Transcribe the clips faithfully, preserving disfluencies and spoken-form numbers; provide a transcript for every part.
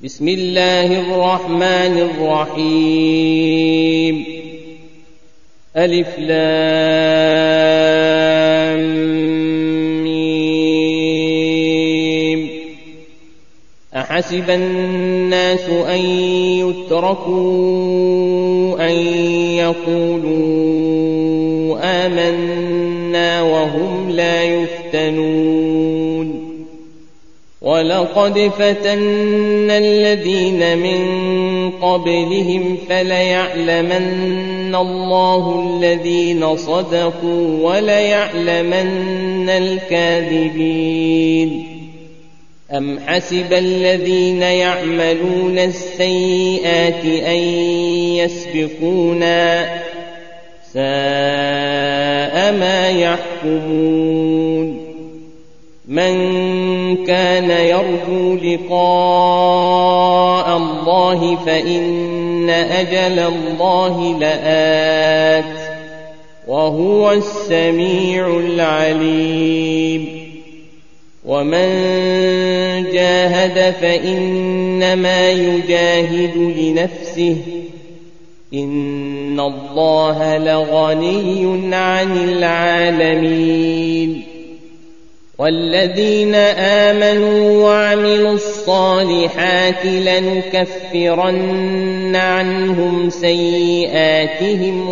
بسم الله الرحمن الرحيم ألف لام ميم أحسب الناس أن يتركوا أن يقولوا آمنا وهم لا يفتنون ولقد فتنا الذين من قبلهم فليعلمن الله الذين صدقوا وليعلمن الكاذبين أم حسب الذين يعملون السيئات أن يسبقونا ساء ما يحكمون من كان يرجو لقاء الله فإن أجل الله لآت وهو السميع العليم ومن جاهد فإنما يجاهد لنفسه إن الله لغني عن العالمين والذين آمنوا وعملوا الصالحات لنكفرن عنهم سيئاتهم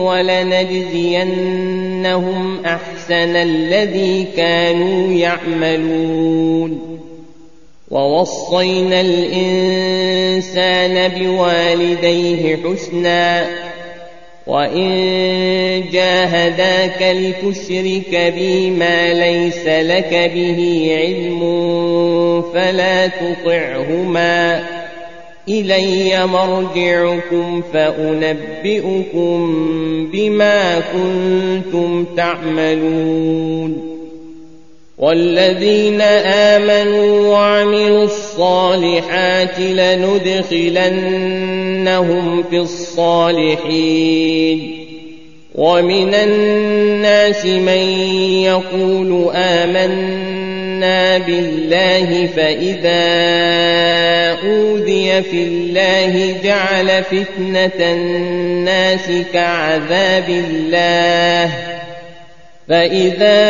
ولنجزينهم أحسن الذي كانوا يعملون ووصينا الإنسان بوالديه حسنا وإن جاهداك لتشرك بي ما ليس لك به علم فلا تطعهما إلي مرجعكم فأنبئكم بما كنتم تعملون والذين آمنوا وعملوا الصالحات لندخلنهم في الصالحين ومن الناس من يقول آمنا بالله فإذا أوذي في الله جعل فتنة الناس كعذاب الله فإذا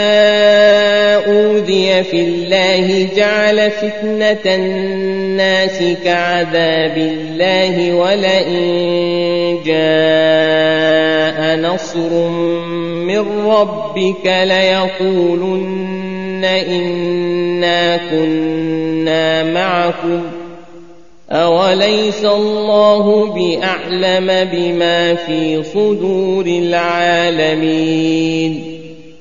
أوذي في الله جعل فتنة الناس كعذاب الله ولئن جاء نصر من ربك ليقولن إنا كنا معكم أوليس الله بأعلم بما في صدور العالمين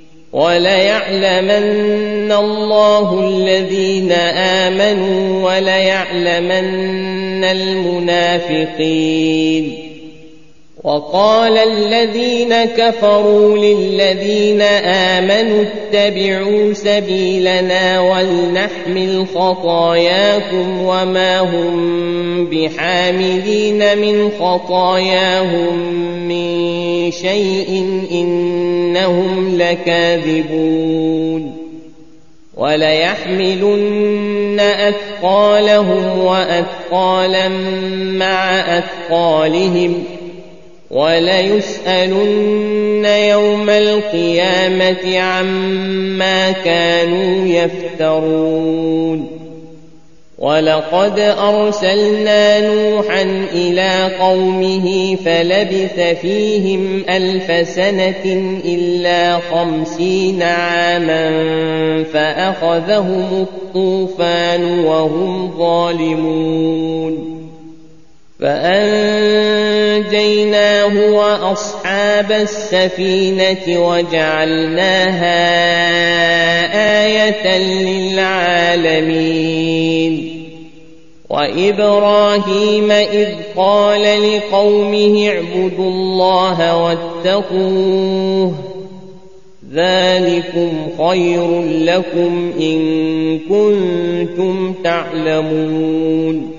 وليعلمن الله الذين آمنوا وليعلمن المنافقين وقال الذين كفروا للذين آمنوا اتبعوا سبيلنا ولنحمل خطاياكم وما هم بحاملين من خطاياهم من شيء إنهم لكاذبون وليحملن أثقالهم وأثقالا مع أثقالهم وليسألن يوم القيامة عما كانوا يفترون ولقد أرسلنا نوحا إلى قومه فلبث فيهم ألف سنة إلا خمسين عاما فأخذهم الطوفان وهم ظالمون فأنجيناه وأصحاب السفينة وجعلناها آية للعالمين وإبراهيم إذ قال لقومه اعبدوا الله واتقوه ذلكم خير لكم إن كنتم تعلمون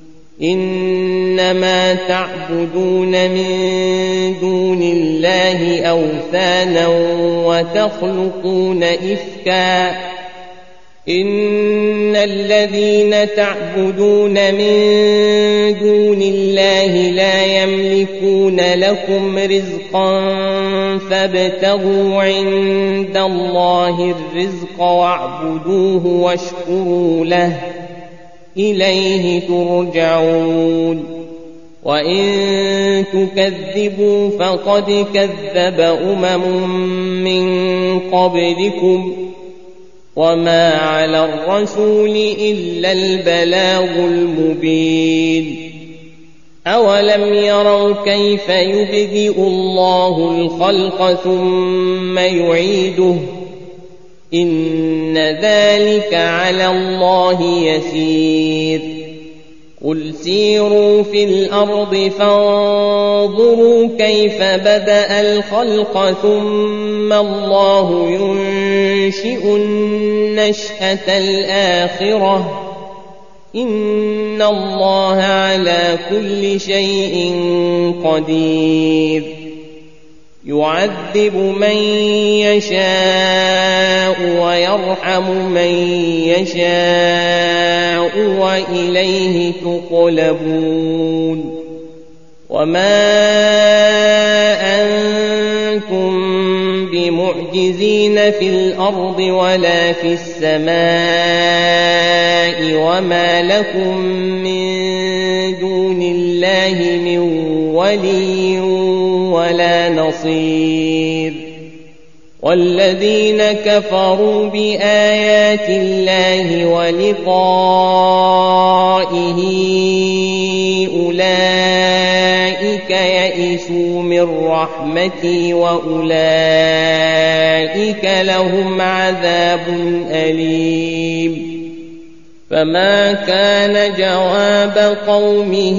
إنما تعبدون من دون الله أوثانا وتخلقون إفكا إن الذين تعبدون من دون الله لا يملكون لكم رزقا فابتغوا عند الله الرزق واعبدوه واشكروا له إليه ترجعون وإن تكذبوا فقد كذب أمم من قبلكم وما على الرسول إلا البلاغ المبين أولم يروا كيف يبدئ الله الخلق ثم يعيده إن ذلك على الله يسير قل سيروا في الأرض فانظروا كيف بدأ الخلق ثم الله ينشئ النشأة الآخرة إن الله على كل شيء قدير يعذب من يشاء ويرحم من يشاء وإليه تقلبون وما أنتم بمعجزين في الأرض ولا في السماء وما لكم من دون الله من ولي ولا نصير والذين كفروا بآيات الله ولقائه أولئك يئسوا من رحمتي وأولئك لهم عذاب أليم فما كان جواب قومه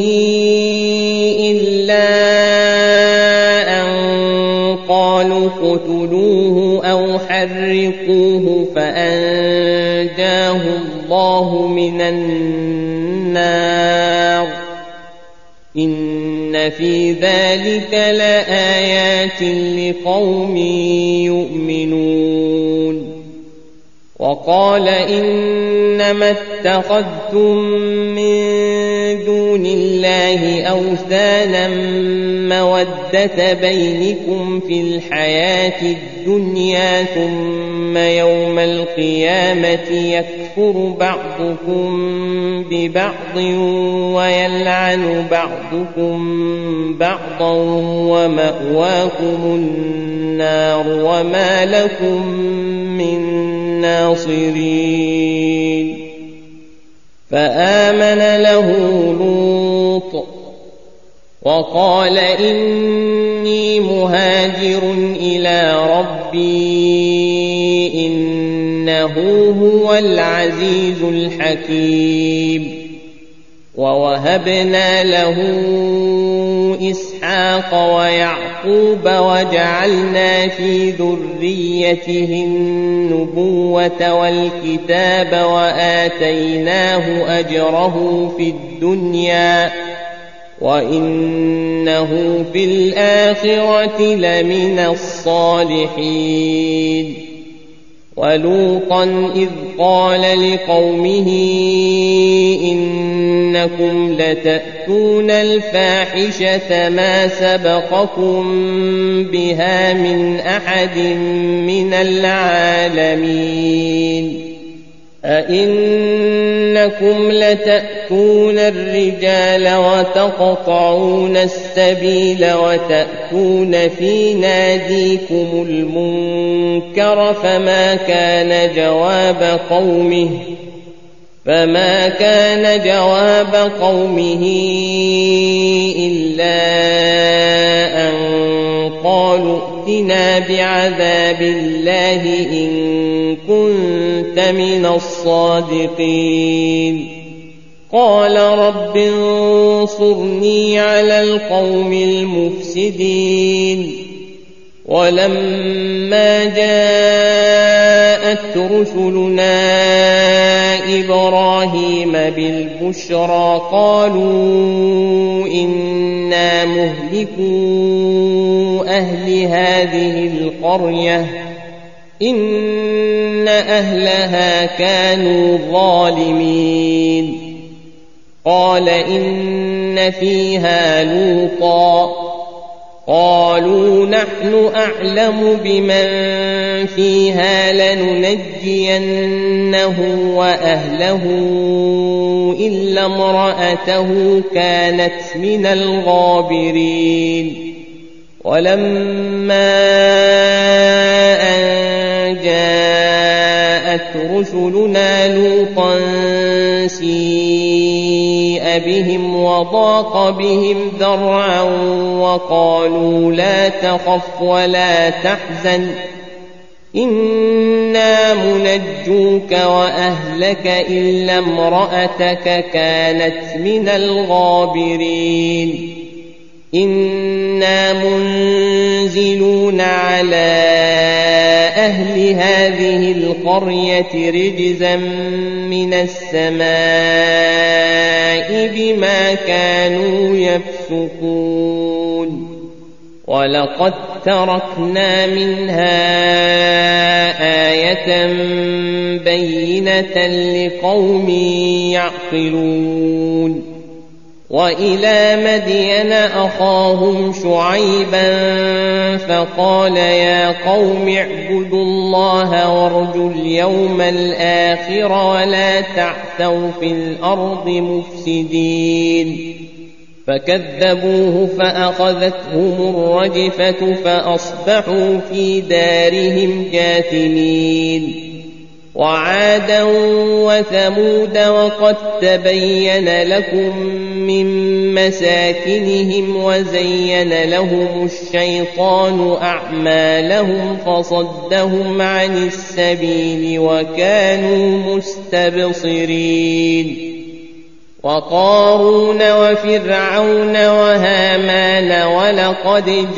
إلا أن قالوا اقتلوه أو حرقوه فأنجاه الله من النار إن في ذلك لآيات لقوم يؤمنون وقال إنما اتخذتم من دون الله أوثانا مودة بينكم في الحياة الدنيا ثم يوم القيامة يكفر بعضكم ببعض ويلعن بعضكم بعضا ومأواكم النار وما لكم من ناصرين فآمن له لوط وقال إني مهاجر إلى ربي إنه هو العزيز الحكيم ووهبنا له إسحاق ويعقوب وجعلنا في ذريته النبوة والكتاب وآتيناه أجره في الدنيا وإنه في الآخرة لمن الصالحين ولوطا إذ قال لقومه إنكم لتأتون الفاحشة ما سبقكم بها من أحد من العالمين أئنكم لتأتون الرجال وتقطعون السبيل وتأتون في ناديكم المنكر فما كان جواب قومه فما كان جواب قومه إلا أن قالوا ائتنا بعذاب الله إن كنت من الصادقين قال رب انصرني على القوم المفسدين ولما جاءت رسلنا إبراهيم بالبشرى قالوا إنا مهلكو أهل هذه القرية إن أهلها كانوا ظالمين. قال إن فيها لوطا قالوا نحن أعلم بمن فيها لننجينه وأهله إلا امرأته كانت من الغابرين. ولما أن جاءت رسلنا لوطا سيء بهم وضاق بهم ذرعا وقالوا لا تخف ولا تحزن إنا منجوك وأهلك إلا امرأتك كانت من الغابرين. إنا منزلون على أهل هذه القرية رجزا من السماء بما كانوا يفسقون. ولقد تركنا منها آية بينة لقوم يعقلون. وإلى مدين أخاهم شعيبا فقال يا قوم اعبدوا الله وارجوا اليوم الآخر ولا تعثوا في الأرض مفسدين. فكذبوه فأخذتهم الرجفة فأصبحوا في دارهم جاثمين. وعادا وثمود وقد تبين لكم من مساكنهم وزين لهم الشيطان أعمالهم فصدهم عن السبيل وكانوا مستبصرين. وقارون وفرعون وهامان ولقد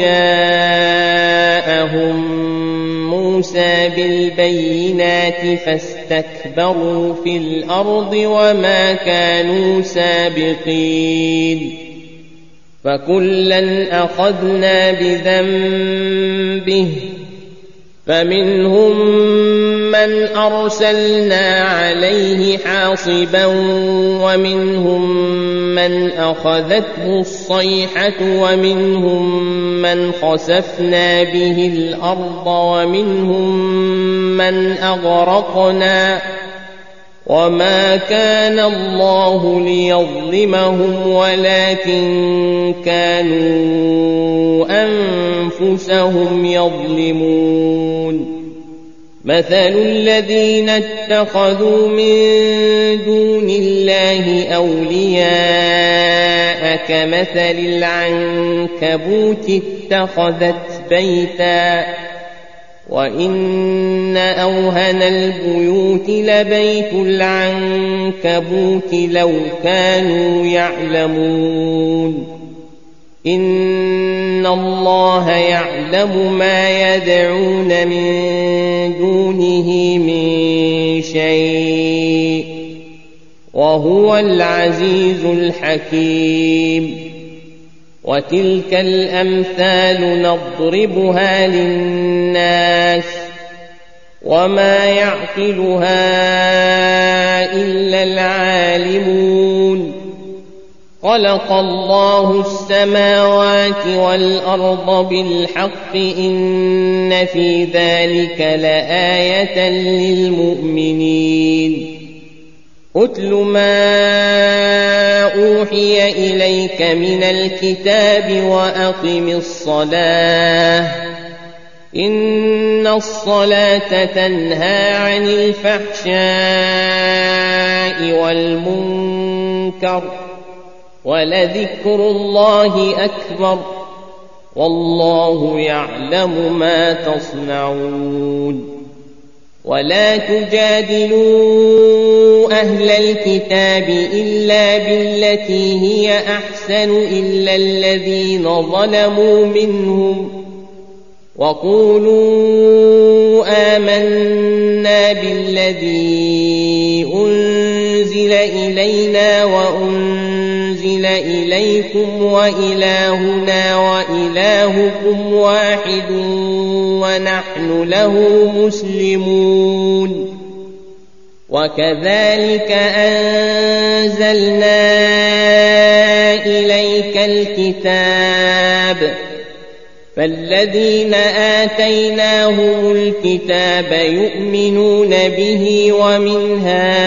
جاءهم موسى بالبينات فاستكبروا في الأرض وما كانوا سابقين. فكلا أخذنا بذنبه فمنهم من أرسلنا عليه حاصبا ومنهم من أخذته الصيحة ومنهم من خسفنا به الأرض ومنهم من أغرقنا وما كان الله ليظلمهم ولكن كانوا أنفسهم يظلمون. مثل الذين اتخذوا من دون الله أولياء كمثل العنكبوت اتخذت بيتا وإن أوهن البيوت لبيت العنكبوت لو كانوا يعلمون. إن الله يعلم ما يدعون من دونه من شيء وهو العزيز الحكيم. وتلك الأمثال نضربها للناس وما يعقلها إلا العالمون. خلق الله السماوات والأرض بالحق إن في ذلك لآية للمؤمنين. أتل ما أوحي إليك من الكتاب وأقم الصلاة إن الصلاة تنهى عن الفحشاء والمنكر ولذكر الله أكبر والله يعلم ما تصنعون. ولا تجادلوا أهل الكتاب إلا بالتي هي أحسن إلا الذين ظلموا منهم وقولوا آمنا بالذي أنزل إلينا وأنزل أنزل إليكم وإلهنا وإلهكم واحد ونحن له مسلمون وكذلك أنزلنا إليك الكتاب فالذين آتيناهم الكتاب يؤمنون به ومن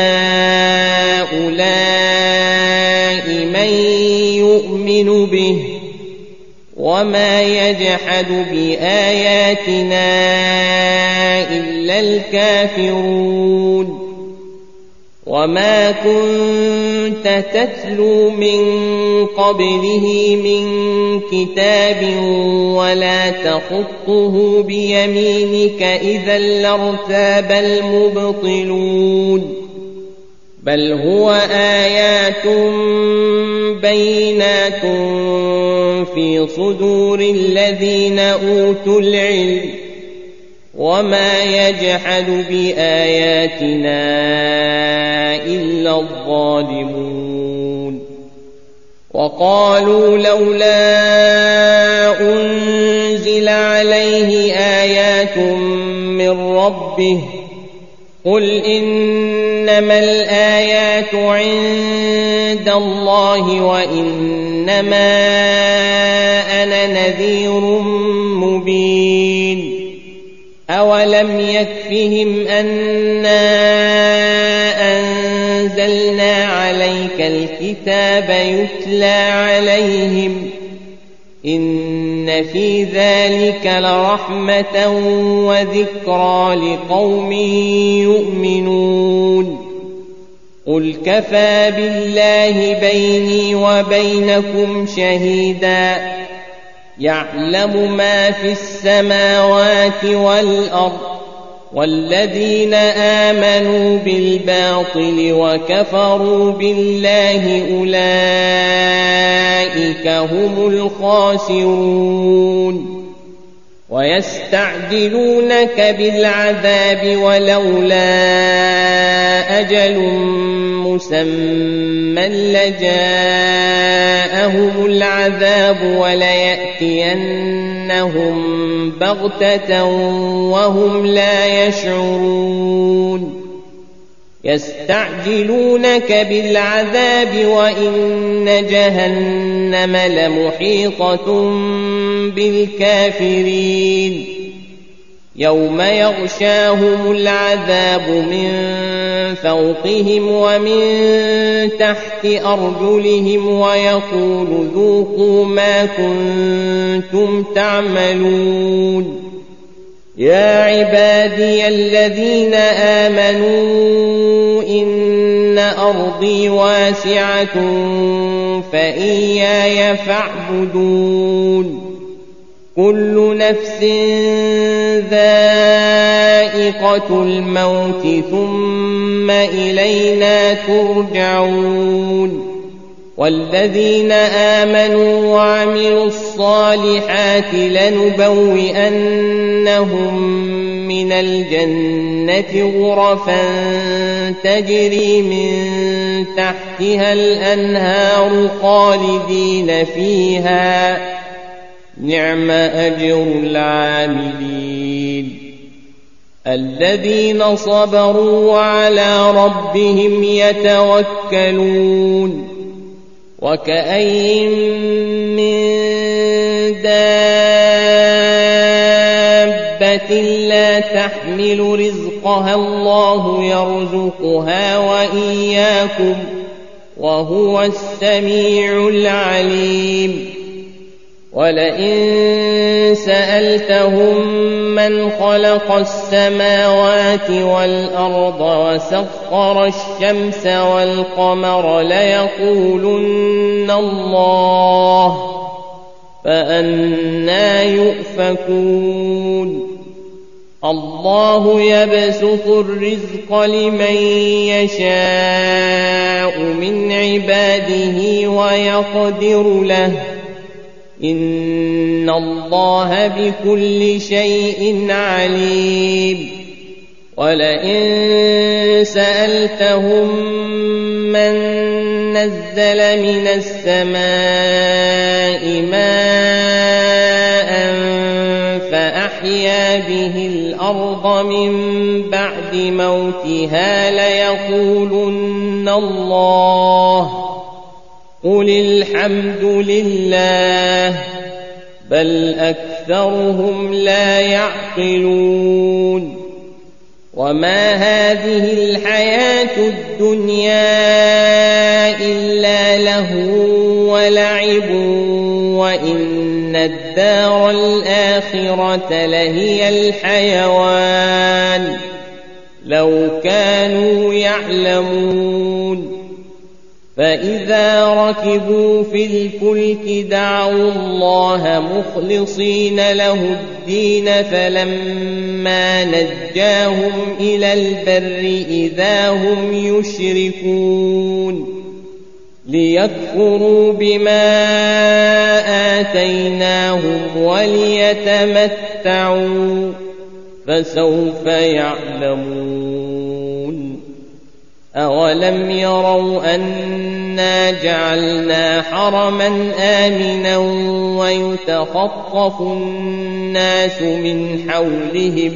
هؤلاء من يؤمن به وما يجحد بآياتنا إلا الكافرون وما كنت تتلو من قبله من كتاب ولا تخطه بيمينك إذا لارتاب المبطلون بل هو آيات بينات في صدور الذين أوتوا العلم وما يجحد بآياتنا إلا الظالمون وقالوا لولا أنزل عليه آيات من ربه قل إنما الآيات عند الله وإنما أنا نذير مبين أولم يكفهم أنا أنزلنا عليك الكتاب يتلى عليهم إن في ذلك لرحمة وذكرى لقوم يؤمنون قل كفى بالله بيني وبينكم شهيدا يعلم ما في السماوات والأرض والذين آمنوا بالباطل وكفروا بالله أولئك هم الخاسرون ويستعجلونك بالعذاب ولولا أجل مسمى لجاءهم العذاب وليأتينهم بغتة وهم لا يشعرون يستعجلونك بالعذاب وإن جهنم لمحيطة بالكافرين يوم يغشاهم العذاب من فوقهم ومن تحت أرجلهم ويقول ذوقوا ما كنتم تعملون يا عبادي الذين آمنوا إن أرضي واسعة فإياي فاعبدون كل نفس ذائقة الموت ثم إلينا ترجعون والذين آمنوا وعملوا الصالحات لنبوئنهم من الجنة غرفا تجري من تحتها الأنهار خالدين فيها نعم أجر العاملين الذين صبروا وعلى ربهم يتوكلون وكأين من دابة لا تحمل رزقها الله يرزقها وإياكم وهو السميع العليم ولئن سألتهم من خلق السماوات والأرض وسخر الشمس والقمر ليقولن الله فأنى يؤفكون الله يبسط الرزق لمن يشاء من عباده ويقدر له إن الله بكل شيء عليم ولئن سألتهم من نزل من السماء ماء فأحيا به الأرض من بعد موتها ليقولن الله قل الحمد لله بل أكثرهم لا يعقلون وما هذه الحياة الدنيا إلا لهو ولعب وإن الدار الآخرة لهي الحيوان لو كانوا يعلمون فإذا ركبوا في الفلك دعوا الله مخلصين له الدين فلما نجاهم إلى البر إذا هم يشركون ليكفروا بما آتيناهم وليتمتعوا فسوف يعلمون أولم يروا أنا جعلنا حرما آمنا ويتخطف الناس من حولهم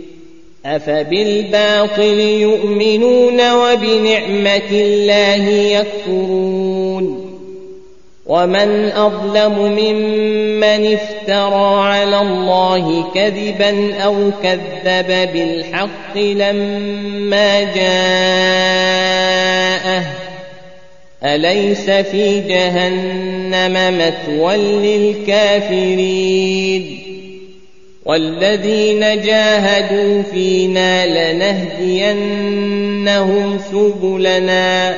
أفبالباطل يؤمنون وبنعمة الله يكفرون ومن أظلم ممن افترى على الله كذبا أو كذب بالحق لما جاءه أليس في جهنم مثوى للكافرين والذين جاهدوا فينا لنهدينهم سبلنا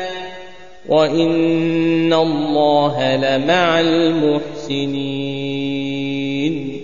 وإن الله لمع المحسنين